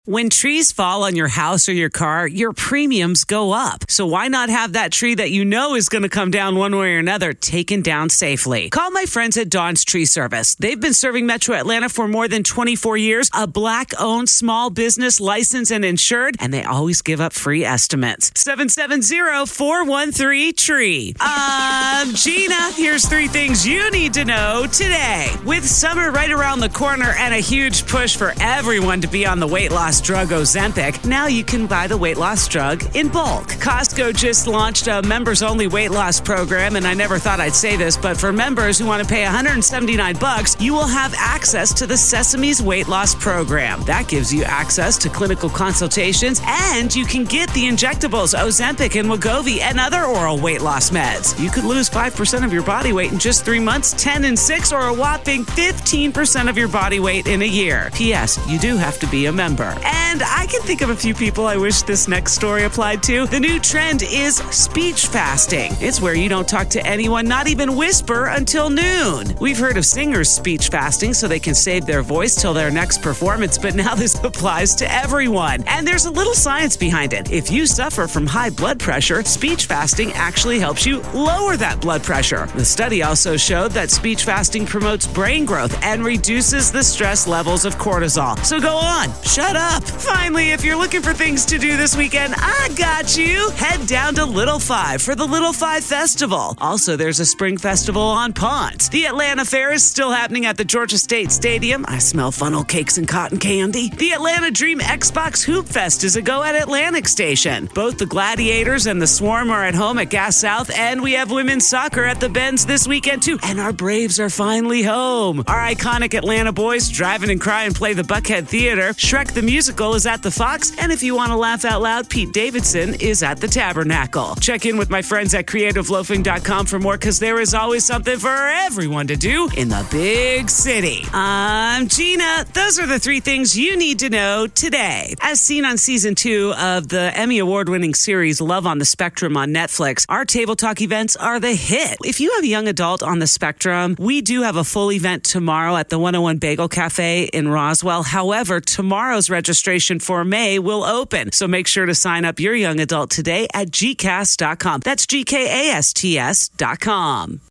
When trees fall on your house or your car, your premiums go up. So why not have that tree that you know is going to come down one way or another taken down safely? Call my friends at Dawn's Tree Service. They've been serving Metro Atlanta for more than 24 years, a Black-owned small business licensed and insured, and they always give up free estimates. 770-413-TREE. I'm Gina. Here's 3 things you need to know today. With summer right around the corner and a huge push for everyone to be on the weight loss drug Ozempic, now you can buy the weight loss drug in bulk. Costco just launched a members-only weight loss program, and I never thought I'd say this, but for members who want to pay $179, you will have access to the Sesame's weight loss program. That gives you access to clinical consultations, and you can get the injectables Ozempic and Wegovy and other oral weight loss meds. You could lose 5% of your body weight in just 3 months, 10 in 6, or a whopping 15% of your body weight in a year. P.S. You do have to be a member. And I can think of a few people I wish this next story applied to. The new trend is speech fasting. It's where you don't talk to anyone, not even whisper, until noon. We've heard of singers speech fasting so they can save their voice till their next performance, but now this applies to everyone. And there's a little science behind it. If you suffer from high blood pressure, speech fasting actually helps you lower that blood pressure. The study also showed that speech fasting promotes brain growth and reduces the stress levels of cortisol. So go on, shut up. Finally, if you're looking for things to do this weekend, I got you. Head down to Little Five for the Little Five Festival. Also, there's a spring festival on Ponce. The Atlanta Fair is still happening at the Georgia State Stadium. I smell funnel cakes and cotton candy. The Atlanta Dream Xbox Hoop Fest is a go at Atlantic Station. Both the Gladiators and the Swarm are at home at Gas South, and we have women's soccer at the Benz this weekend too. And our Braves are finally home. Our iconic Atlanta boys, Drive and Cry and play the Buckhead Theater. Shrek the Musical is at the Fox, and if you want to laugh out loud, Pete Davidson is at the Tabernacle. Check in with my friends at creativeloafing.com for more, because there is always something for everyone to do in the big city. I'm Gina. Those are the 3 things you need to know today. As seen on season 2 of the Emmy Award-winning series Love on the Spectrum on Netflix, our Table Talk events are the hit. If you have a young adult on the spectrum, we do have a full event tomorrow at the 101 Bagel Cafe in Roswell. However, tomorrow's registration for May will open, so make sure to sign up your young adult today at gcast.com. That's GKASTS.com.